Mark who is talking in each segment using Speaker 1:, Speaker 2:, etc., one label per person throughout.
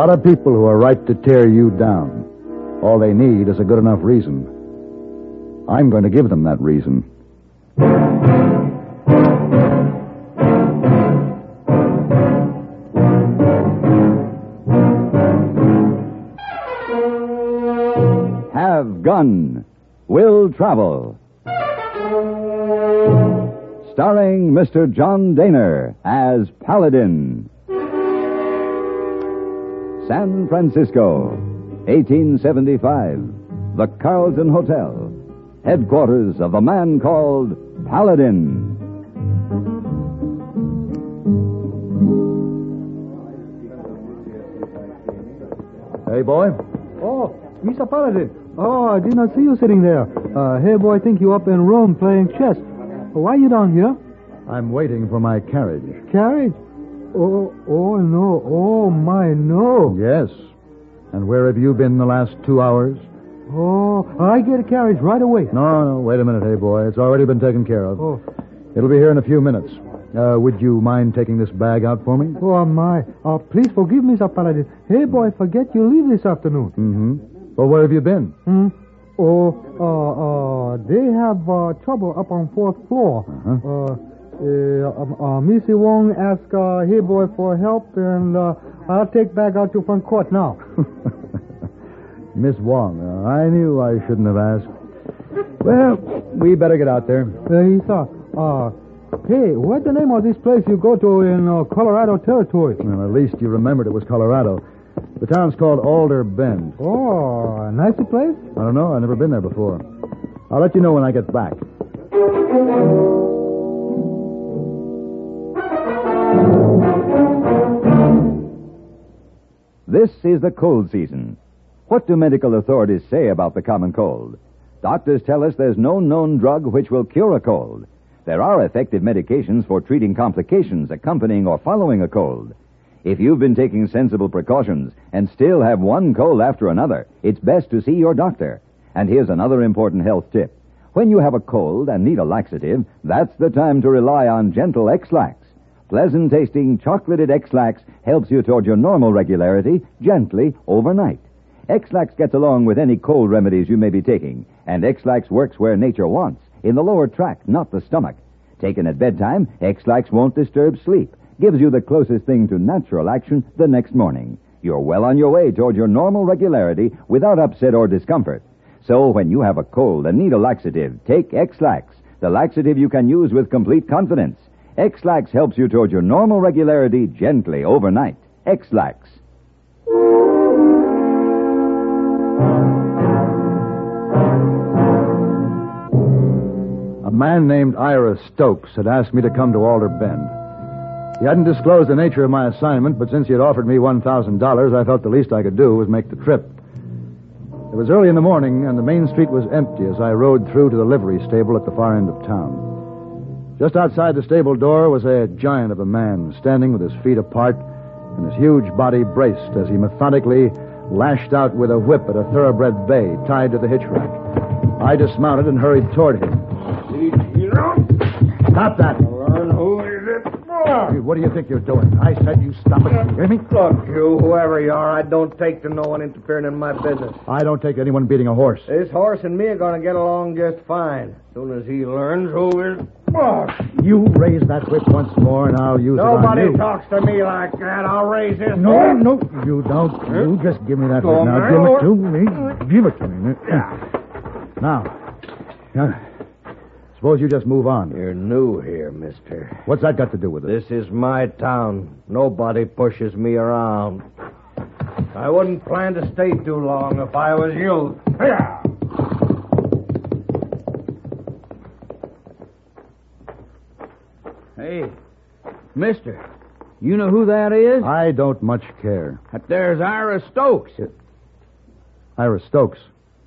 Speaker 1: lot of people who are right to tear you down. All they need is a good enough reason. I'm going to give them that reason.
Speaker 2: Have Gun. Will Travel. Starring Mr. John Daner as Paladin. San Francisco, 1875. The Carlton Hotel. Headquarters of the man called Paladin.
Speaker 1: Hey, boy.
Speaker 3: Oh, Mr. Paladin. Oh, I did not see you sitting there. Hey, boy, I think you up in Rome playing chess. Why you down here?
Speaker 1: I'm waiting for my carriage.
Speaker 3: Carriage? Oh, no. Oh, my, no.
Speaker 1: Yes. And where have you been the last 2 hours?
Speaker 3: Oh, I get a carriage right away.
Speaker 1: No, wait a minute, hey, boy. It's already been taken care of.
Speaker 3: Oh.
Speaker 1: It'll be here in a few minutes. Would you mind taking this bag out for me?
Speaker 3: Oh, my. Please forgive me, Mr. Paladin. Hey, boy, forget you leave this afternoon.
Speaker 1: Mm-hmm. Well, where have you been?
Speaker 3: They have trouble up on 4th floor. Missy Wong asked hey, boy, for help, and I'll take bag out to front court now.
Speaker 1: Miss Wong, I knew I shouldn't have asked. Well, we better get out there.
Speaker 3: Hey, what's the name of this place you go to in Colorado Territory?
Speaker 1: Well, at least you remembered it was Colorado. The town's called Alder Bend.
Speaker 3: Oh, a nice place?
Speaker 1: I don't know. I've never been there before. I'll let you know when I get back.
Speaker 2: This is the cold season. What do medical authorities say about the common cold? Doctors tell us there's no known drug which will cure a cold. There are effective medications for treating complications accompanying or following a cold. If you've been taking sensible precautions and still have one cold after another, it's best to see your doctor. And here's another important health tip. When you have a cold and need a laxative, that's the time to rely on gentle X-Lax. Pleasant-tasting, chocolated X-Lax helps you toward your normal regularity gently overnight. X-Lax gets along with any cold remedies you may be taking, and X-Lax works where nature wants, in the lower tract, not the stomach. Taken at bedtime, X-Lax won't disturb sleep. Gives you the closest thing to natural action the next morning. You're well on your way toward your normal regularity without upset or discomfort. So when you have a cold and need a laxative, take X-Lax, the laxative you can use with complete confidence. X-Lax helps you toward your normal regularity gently overnight. X-Lax.
Speaker 1: A man named Ira Stokes had asked me to come to Alder Bend. He hadn't disclosed the nature of my assignment, but since he had offered me $1,000, I felt the least I could do was make the trip. It was early in the morning, and the main street was empty as I rode through to the livery stable at the far end of town. Just outside the stable door was a giant of a man, standing with his feet apart and his huge body braced as he methodically lashed out with a whip at a thoroughbred bay tied to the hitch rack. I dismounted and hurried toward him. Stop that!
Speaker 4: Who is it?
Speaker 1: What do you think you're doing? I said you stop it. You hear me?
Speaker 4: Look, you, whoever you are, I don't take to no one interfering in my business.
Speaker 1: I don't take anyone beating a horse.
Speaker 4: This horse and me are going to get along just fine. As soon as he learns who is boss.
Speaker 1: You raise that whip once more, and I'll use it on
Speaker 4: Nobody
Speaker 1: you.
Speaker 4: talks to me like that. I'll raise this
Speaker 1: No,
Speaker 4: horse.
Speaker 1: no, you don't. You just give me that
Speaker 4: Go
Speaker 1: whip now.
Speaker 4: on,
Speaker 1: Give
Speaker 4: man.
Speaker 1: it to me. Give it to me. Now, suppose you just move on.
Speaker 4: You're new here, mister.
Speaker 1: What's that got to do with it?
Speaker 4: This is my town. Nobody pushes me around. I wouldn't plan to stay too long if I was you.
Speaker 5: Hey, mister, you know who that is?
Speaker 1: I don't much care.
Speaker 5: That there's Ira Stokes.
Speaker 1: Ira Stokes.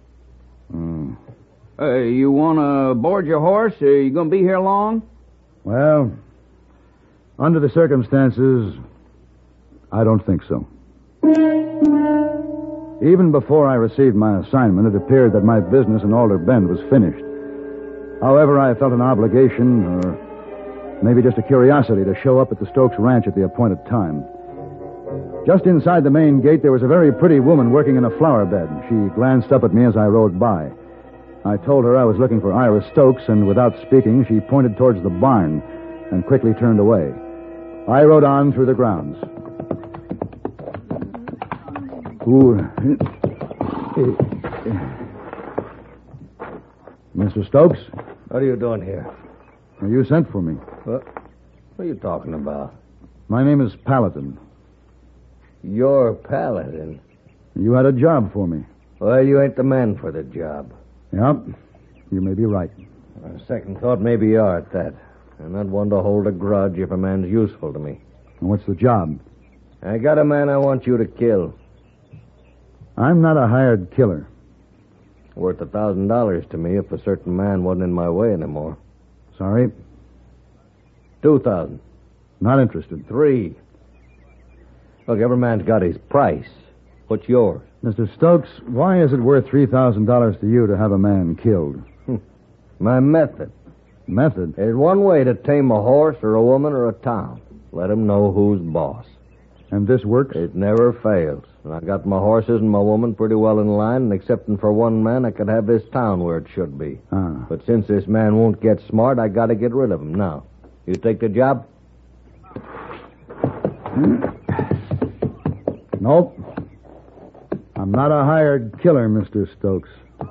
Speaker 5: You want to board your horse? You going to be here long?
Speaker 1: Well, under the circumstances, I don't think so. Even before I received my assignment, it appeared that my business in Alder Bend was finished. However, I felt an obligation, or maybe just a curiosity, to show up at the Stokes Ranch at the appointed time. Just inside the main gate, there was a very pretty woman working in a flower bed. She glanced up at me as I rode by. I told her I was looking for Ira Stokes, and without speaking, she pointed towards the barn and quickly turned away. I rode on through the grounds. Ooh. Mr. Stokes?
Speaker 4: What are you doing here?
Speaker 1: You sent for me.
Speaker 4: What are you talking about?
Speaker 1: My name is Paladin.
Speaker 4: You're Paladin.
Speaker 1: You had a job for me.
Speaker 4: Well, you ain't the man for the job.
Speaker 1: Yep, you may be right.
Speaker 4: On second thought, maybe you are at that. I'm not one to hold a grudge if a man's useful to me.
Speaker 1: And what's the job?
Speaker 4: I got a man I want you to kill.
Speaker 1: I'm not a hired killer.
Speaker 4: Worth $1,000 to me if a certain man wasn't in my way anymore.
Speaker 1: Sorry,
Speaker 4: 2,000.
Speaker 1: not interested.
Speaker 4: 3. Look, every man's got his price. What's yours?
Speaker 1: Mr. Stokes, why is it worth $3,000 to you to have a man killed?
Speaker 4: My method.
Speaker 1: Method?
Speaker 4: There's one way to tame a horse or a woman or a town. Let 'em know who's boss.
Speaker 1: And this works?
Speaker 4: It never fails. And I got my horses and my woman pretty well in line, and excepting for one man, I could have this town where it should be.
Speaker 1: Ah.
Speaker 4: But since this man won't get smart, I got to get rid of him now. You take the job?
Speaker 1: Nope. I'm not a hired killer, Mr. Stokes.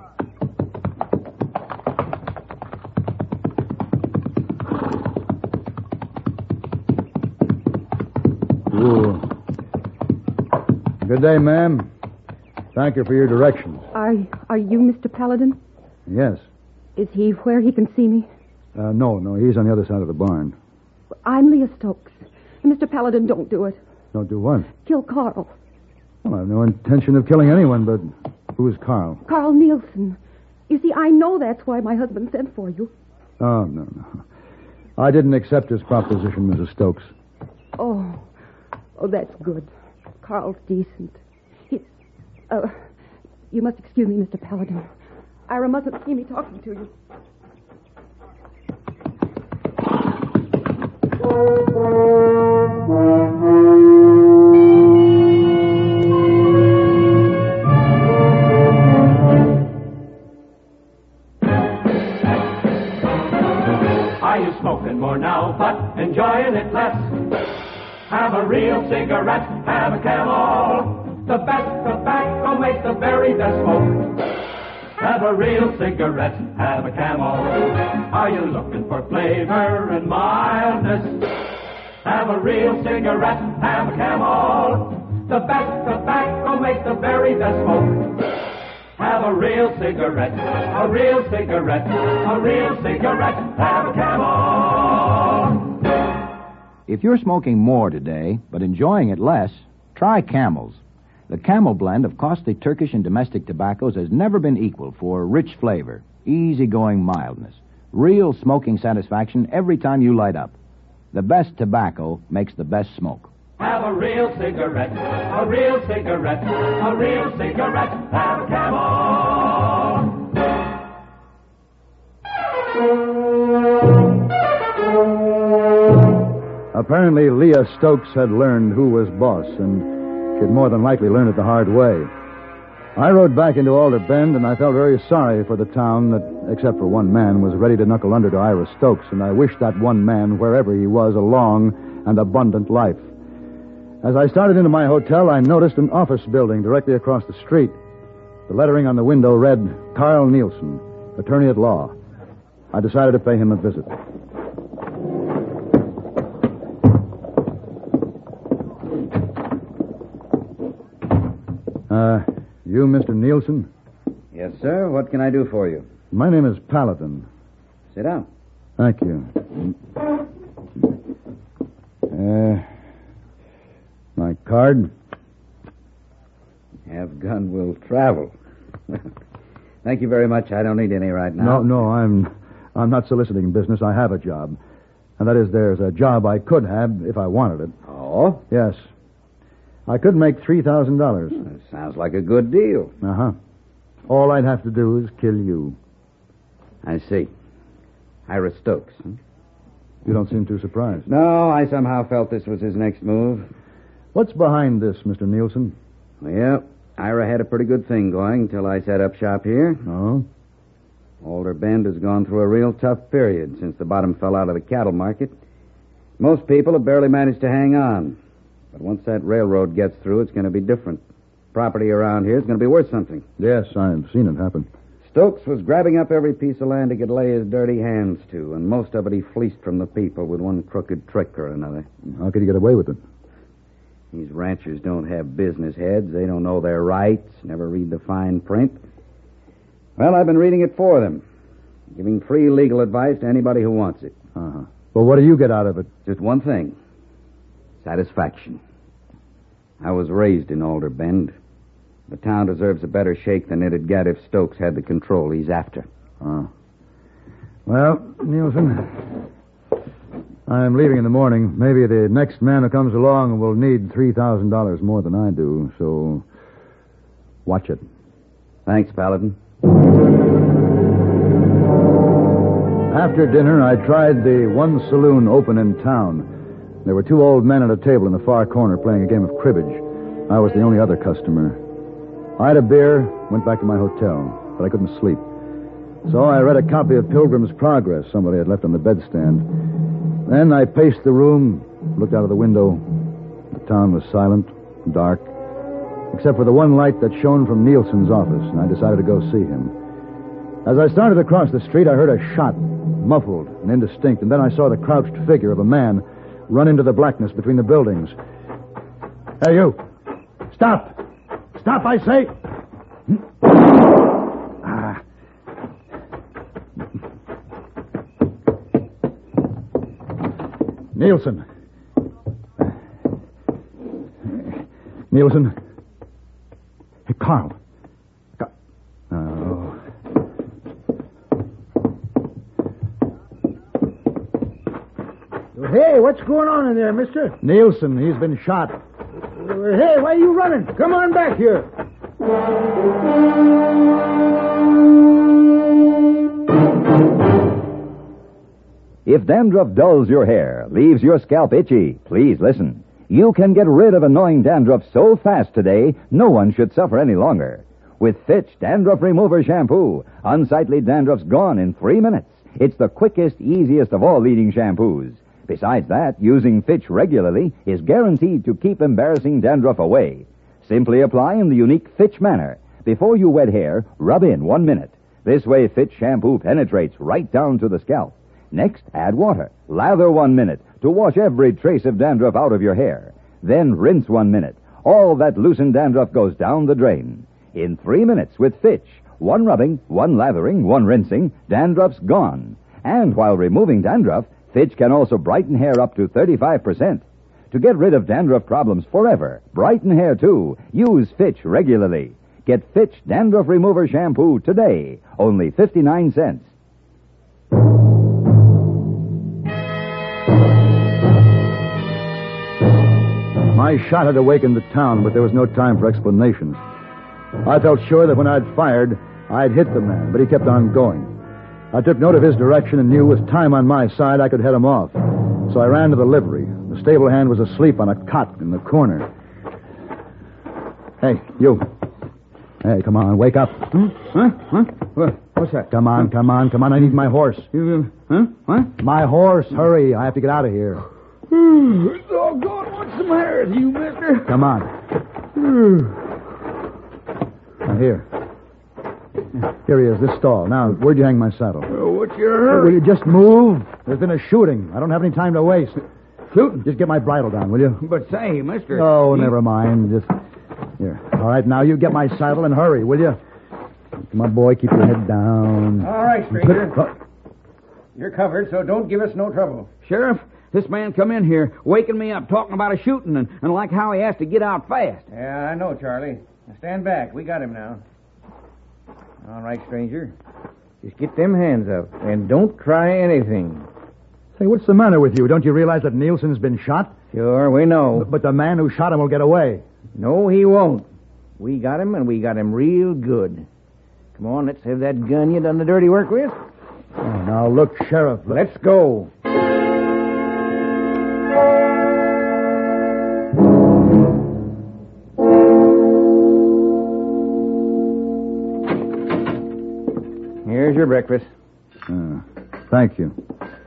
Speaker 1: Ooh. Good day, ma'am. Thank you for your directions.
Speaker 6: Are you Mr. Paladin?
Speaker 1: Yes.
Speaker 6: Is he where he can see me?
Speaker 1: No, he's on the other side of the barn.
Speaker 6: I'm Leah Stokes. Mr. Paladin, don't do it.
Speaker 1: Don't do what?
Speaker 6: Kill Carl.
Speaker 1: Well, I have no intention of killing anyone, but who is Carl?
Speaker 6: Carl Nielsen. You see, I know that's why my husband sent for you.
Speaker 1: Oh, no. I didn't accept his proposition, Mrs. Stokes.
Speaker 6: Oh, that's good. Carl's decent. You must excuse me, Mr. Paladin. Ira mustn't see me talking to you.
Speaker 7: Are you smoking more now, but enjoying it less? Have a real cigarette, have a Camel. The best tobacco makes the very best smoke. Have a real cigarette, have a Camel. Are you looking for flavor and mildness? Have a real cigarette, have a Camel. The best tobacco makes the very best smoke. Have a real cigarette, a real cigarette, a real cigarette, have a Camel.
Speaker 5: If you're smoking more today, but enjoying it less, try Camels. The Camel blend of costly Turkish and domestic tobaccos has never been equal for rich flavor, easygoing mildness, real smoking satisfaction every time you light up. The best tobacco makes the best smoke.
Speaker 7: Have a real cigarette, a real cigarette, a real cigarette, have a Camel.
Speaker 1: Apparently, Leah Stokes had learned who was boss, and she'd more than likely learn it the hard way. I rode back into Alder Bend, and I felt very sorry for the town that, except for one man, was ready to knuckle under to Ira Stokes, and I wished that one man, wherever he was, a long and abundant life. As I started into my hotel, I noticed an office building directly across the street. The lettering on the window read, Carl Nielsen, attorney at law. I decided to pay him a visit. You Mr. Nielsen?
Speaker 8: Yes, sir. What can I do for you?
Speaker 1: My name is Paladin.
Speaker 8: Sit down.
Speaker 1: Thank you. My card?
Speaker 8: Have gun will travel. Thank you very much. I don't need any right now.
Speaker 1: No, I'm not soliciting business. I have a job. And that is, there's a job I could have if I wanted it.
Speaker 8: Oh?
Speaker 1: Yes. I could make $3,000.
Speaker 8: That sounds like a good deal.
Speaker 1: Uh-huh. All I'd have to do is kill you.
Speaker 8: I see. Ira Stokes. Huh?
Speaker 1: You don't seem too surprised.
Speaker 8: No, I somehow felt this was his next move.
Speaker 1: What's behind this, Mr. Nielsen?
Speaker 8: Well, Ira had a pretty good thing going until I set up shop here.
Speaker 1: Oh?
Speaker 8: Alder Bend has gone through a real tough period since the bottom fell out of the cattle market. Most people have barely managed to hang on. But once that railroad gets through, it's going to be different. Property around here is going to be worth something.
Speaker 1: Yes, I've seen it happen.
Speaker 8: Stokes was grabbing up every piece of land he could lay his dirty hands to, and most of it he fleeced from the people with one crooked trick or another.
Speaker 1: How could he get away with it?
Speaker 8: These ranchers don't have business heads. They don't know their rights, never read the fine print. Well, I've been reading it for them, giving free legal advice to anybody who wants it.
Speaker 1: Uh-huh. Well, what do you get out of it?
Speaker 8: Just one thing. Satisfaction. I was raised in Alder Bend. The town deserves a better shake than it'd get if Stokes had the control he's after.
Speaker 1: Oh. Well, Nielsen, I'm leaving in the morning. Maybe the next man who comes along will need $3,000 more than I do, so watch it.
Speaker 8: Thanks, Paladin.
Speaker 1: After dinner, I tried the one saloon open in town. There were two old men at a table in the far corner playing a game of cribbage. I was the only other customer. I had a beer, went back to my hotel, but I couldn't sleep. So I read a copy of Pilgrim's Progress somebody had left on the bedstand. Then I paced the room, looked out of the window. The town was silent, dark, except for the one light that shone from Nielsen's office, and I decided to go see him. As I started across the street, I heard a shot, muffled and indistinct, and then I saw the crouched figure of a man run into the blackness between the buildings. Hey, you! Stop! Stop, I say! Nielsen. Nielsen. Hey, Carl. Oh.
Speaker 3: Hey, what's going on in there, mister?
Speaker 1: Nielsen, he's been shot.
Speaker 3: Hey, why are you running? Come on back here.
Speaker 2: If dandruff dulls your hair, leaves your scalp itchy, please listen. You can get rid of annoying dandruff so fast today, no one should suffer any longer. With Fitch Dandruff Remover Shampoo, unsightly dandruff's gone in 3 minutes. It's the quickest, easiest of all leading shampoos. Besides that, using Fitch regularly is guaranteed to keep embarrassing dandruff away. Simply apply in the unique Fitch manner. Before you wet hair, rub in 1 minute. This way, Fitch shampoo penetrates right down to the scalp. Next, add water. Lather 1 minute to wash every trace of dandruff out of your hair. Then rinse 1 minute. All that loosened dandruff goes down the drain. In 3 minutes with Fitch, 1 rubbing, 1 lathering, 1 rinsing, dandruff's gone. And while removing dandruff, Fitch can also brighten hair up to 35%. To get rid of dandruff problems forever, brighten hair too, use Fitch regularly. Get Fitch Dandruff Remover Shampoo today, only 59 cents.
Speaker 1: My shot had awakened the town, but there was no time for explanations. I felt sure that when I'd fired, I'd hit the man, but he kept on going. I took note of his direction and knew with time on my side I could head him off. So I ran to the livery. The stable hand was asleep on a cot in the corner. Hey, you. Hey, come on, wake up.
Speaker 3: Huh? What's that?
Speaker 1: Come on. I need my horse.
Speaker 3: Huh? What?
Speaker 1: My horse, hurry. I have to get out of here.
Speaker 3: Oh, God, what's the matter with you, mister?
Speaker 1: Come on. Now, here. Here he is, this stall. Now, where'd you hang my saddle?
Speaker 3: What's your hurry?
Speaker 1: Will you just move? There's been a shooting. I don't have any time to waste.
Speaker 3: Shooting?
Speaker 1: Just get my bridle down, will you?
Speaker 3: But say, mister...
Speaker 1: Oh, never mind. Just... Here. All right, now you get my saddle and hurry, will you? Come on, boy, keep your head down.
Speaker 9: All right, stranger. You're covered, so don't give us no trouble.
Speaker 3: Sheriff, this man come in here, waking me up, talking about a shooting, and like how he has to get out fast.
Speaker 9: Yeah, I know, Charlie. Now stand back. We got him now. All right, stranger. Just get them hands up, and don't try anything.
Speaker 1: Say, what's the matter with you? Don't you realize that Nielsen's been shot?
Speaker 9: Sure, we know.
Speaker 1: But the man who shot him will get away.
Speaker 9: No, he won't. We got him, and we got him real good. Come on, let's have that gun you done the dirty work with.
Speaker 1: Oh, now, look, Sheriff.
Speaker 9: Let's go. Here's your breakfast.
Speaker 1: Thank you.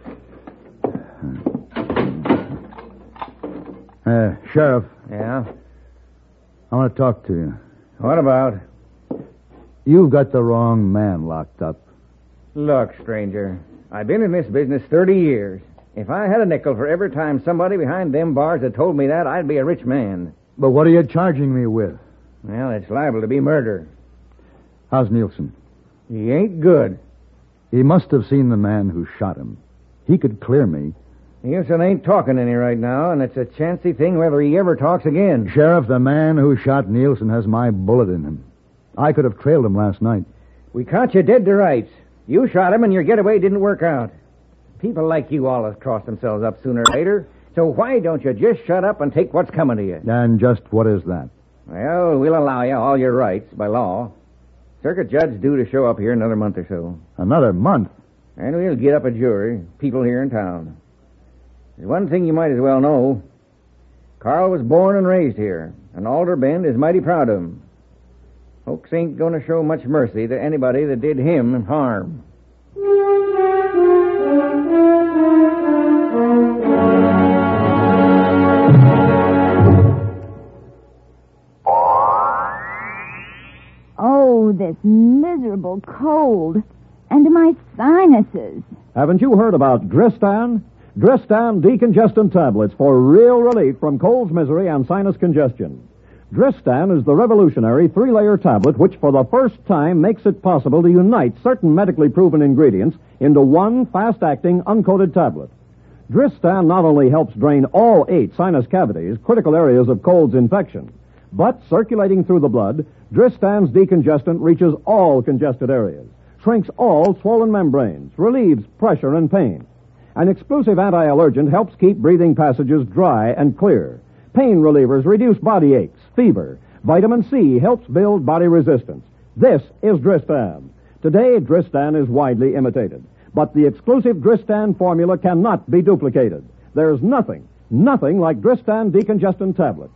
Speaker 1: Sheriff,
Speaker 9: Yeah?
Speaker 1: I want to talk to you.
Speaker 9: What about?
Speaker 1: You've got the wrong man locked up.
Speaker 9: Look, stranger, I've been in this business 30 years. If I had a nickel for every time somebody behind them bars had told me that, I'd be a rich man.
Speaker 1: But what are you charging me with?
Speaker 9: Well, it's liable to be murder.
Speaker 1: How's Nielsen?
Speaker 9: He ain't good.
Speaker 1: He must have seen the man who shot him. He could clear me.
Speaker 9: Nielsen ain't talking any right now, and it's a chancy thing whether he ever talks again.
Speaker 1: Sheriff, the man who shot Nielsen has my bullet in him. I could have trailed him last night.
Speaker 9: We caught you dead to rights. You shot him, and your getaway didn't work out. People like you always cross themselves up sooner or later, so why don't you just shut up and take what's coming to you?
Speaker 1: And just what is that?
Speaker 9: Well, we'll allow you all your rights by law. Circuit judge due to show up here another month or so.
Speaker 1: Another month?
Speaker 9: And we'll get up a jury, people here in town. There's one thing you might as well know. Carl was born and raised here, and Alder Bend is mighty proud of him. Folks ain't going to show much mercy to anybody that did him harm.
Speaker 10: Oh, this miserable cold. And my sinuses.
Speaker 11: Haven't you heard about Dristan? Dristan decongestant tablets for real relief from cold's misery and sinus congestion. Dristan is the revolutionary 3-layer tablet which for the first time makes it possible to unite certain medically proven ingredients into one fast-acting, uncoated tablet. Dristan not only helps drain all 8 sinus cavities, critical areas of cold's infection, but circulating through the blood, Dristan's decongestant reaches all congested areas, shrinks all swollen membranes, relieves pressure and pain. An exclusive anti-allergent helps keep breathing passages dry and clear. Pain relievers reduce body aches, fever. Vitamin C helps build body resistance. This is Dristan. Today, Dristan is widely imitated. But the exclusive Dristan formula cannot be duplicated. There's nothing like Dristan decongestant tablets.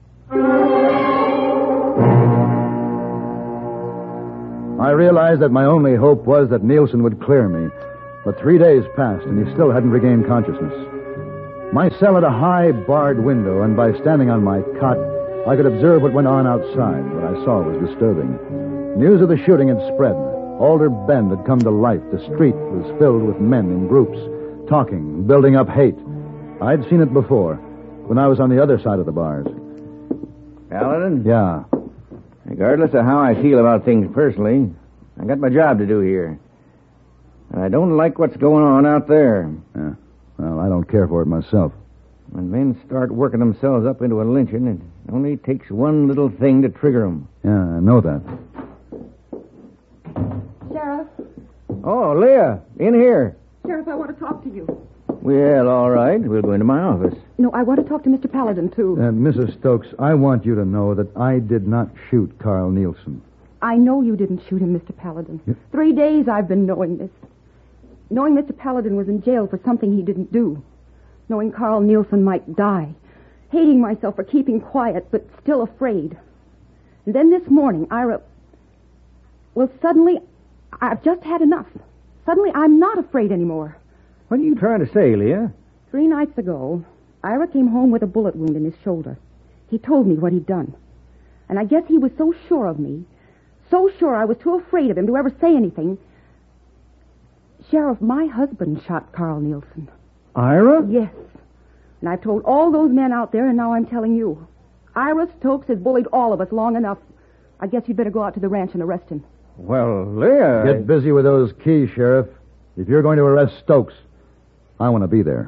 Speaker 1: I realized that my only hope was that Nielsen would clear me. But 3 days passed, and he still hadn't regained consciousness. My cell had a high, barred window, and by standing on my cot, I could observe what went on outside. What I saw was disturbing. News of the shooting had spread. Alder Bend had come to life. The street was filled with men in groups, talking, building up hate. I'd seen it before, when I was on the other side of the bars.
Speaker 9: Paladin?
Speaker 1: Yeah.
Speaker 9: Regardless of how I feel about things personally, I got my job to do here. And I don't like what's going on out there.
Speaker 1: Yeah. Well, I don't care for it myself.
Speaker 9: When men start working themselves up into a lynching, it only takes one little thing to trigger them.
Speaker 1: Yeah, I know that.
Speaker 6: Sheriff?
Speaker 9: Oh, Leah, in here.
Speaker 6: Sheriff, I want to talk to you.
Speaker 9: Well, all right. We'll go into my office.
Speaker 6: No, I want to talk to Mr. Paladin, too.
Speaker 1: Mrs. Stokes, I want you to know that I did not shoot Carl Nielsen.
Speaker 6: I know you didn't shoot him, Mr. Paladin.
Speaker 1: Yeah.
Speaker 6: 3 days I've been knowing this. Knowing Mr. Paladin was in jail for something he didn't do. Knowing Carl Nielsen might die. Hating myself for keeping quiet, but still afraid. And then this morning, Ira... Well, suddenly, I've just had enough. Suddenly, I'm not afraid anymore.
Speaker 9: What are you trying to say, Leah?
Speaker 6: 3 nights ago, Ira came home with a bullet wound in his shoulder. He told me what he'd done. And I guess he was so sure of me, so sure I was too afraid of him to ever say anything. Sheriff, my husband shot Carl Nielsen.
Speaker 9: Ira?
Speaker 6: Yes. And I've told all those men out there, and now I'm telling you. Ira Stokes has bullied all of us long enough. I guess you'd better go out to the ranch and arrest him.
Speaker 9: Well, Leah...
Speaker 1: Get busy with those keys, Sheriff. If you're going to arrest Stokes, I want to be there.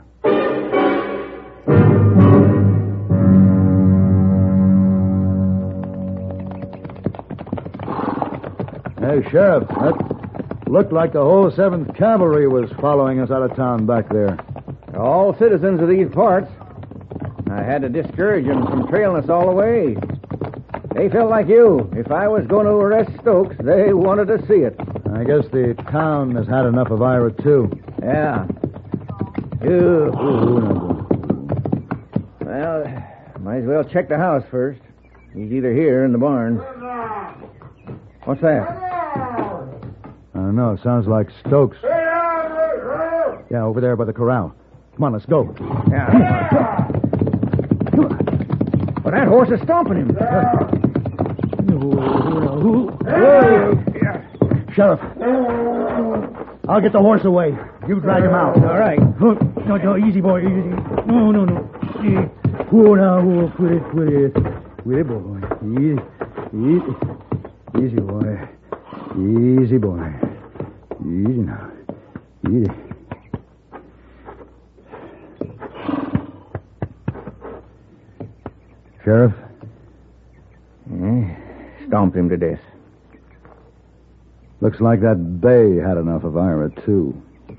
Speaker 1: Hey, Sheriff, that looked like the whole 7th Cavalry was following us out of town back there.
Speaker 9: All citizens of these parts. I had to discourage them from trailing us all the way. They felt like you. If I was going to arrest Stokes, they wanted to see it.
Speaker 1: I guess the town has had enough of Ira, too.
Speaker 9: Yeah. Well, might as well check the house first. He's either here or in the barn. What's that?
Speaker 1: don't know. Sounds like Stokes. Yeah, over there by the corral. Come on, let's go.
Speaker 9: Yeah. Well, that horse is stomping him.
Speaker 3: Sheriff, I'll get the horse away. You drag him out.
Speaker 9: All right.
Speaker 3: No, easy, boy, easy. No. Oh, now, quit it, boy. Easy, boy. Easy, boy. Easy now. Easy. Sheriff?
Speaker 9: Stomped him to death.
Speaker 1: Looks like that bay had enough of Ira, too.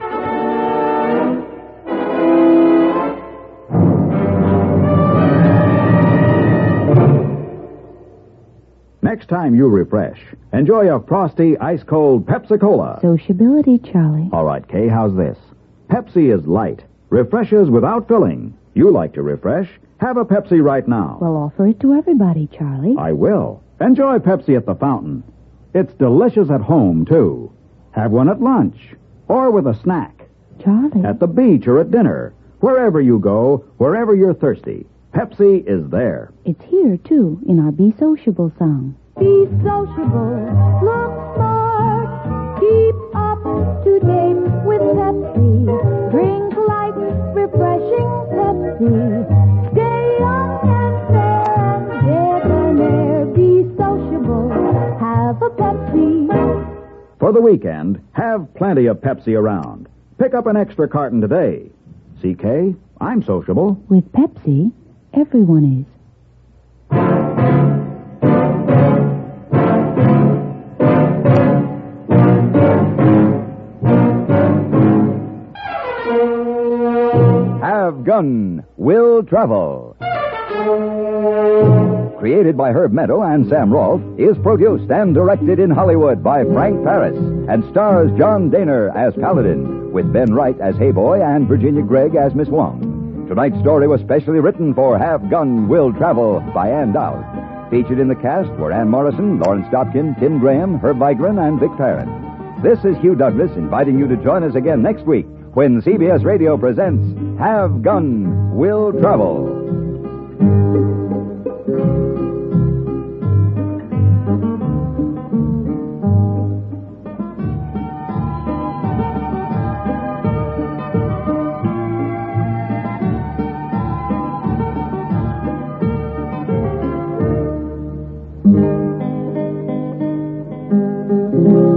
Speaker 2: Next time you refresh, enjoy a frosty, ice-cold Pepsi-Cola.
Speaker 10: Sociability, Charlie.
Speaker 2: All right, Kay, how's this? Pepsi is light, refreshes without filling. You like to refresh? Have a Pepsi right now.
Speaker 10: Well, offer it to everybody, Charlie.
Speaker 2: I will. Enjoy Pepsi at the fountain. It's delicious at home, too. Have one at lunch or with a snack.
Speaker 10: Charlie.
Speaker 2: At the beach or at dinner. Wherever you go, wherever you're thirsty, Pepsi is there.
Speaker 10: It's here, too, in our Be Sociable song. Be sociable, look smart, keep up to date with Pepsi. Drink light, refreshing Pepsi. Stay young and fair and debonair. Be sociable, have a Pepsi.
Speaker 2: For the weekend, have plenty of Pepsi around. Pick up an extra carton today. CK, I'm sociable.
Speaker 10: With Pepsi, everyone is.
Speaker 2: Have Gun Will Travel. Created by Herb Meadow and Sam Rolfe, is produced and directed in Hollywood by Frank Paris and stars John Daner as Paladin, with Ben Wright as Hayboy and Virginia Gregg as Miss Wong. Tonight's story was specially written for Have Gun Will Travel by Ann Dowd. Featured in the cast were Ann Morrison, Lawrence Stopkin, Tim Graham, Herb Vigran, and Vic Perrin. This is Hugh Douglas inviting you to join us again next week when CBS Radio presents Have Gun Will Travel.
Speaker 10: Mm-hmm.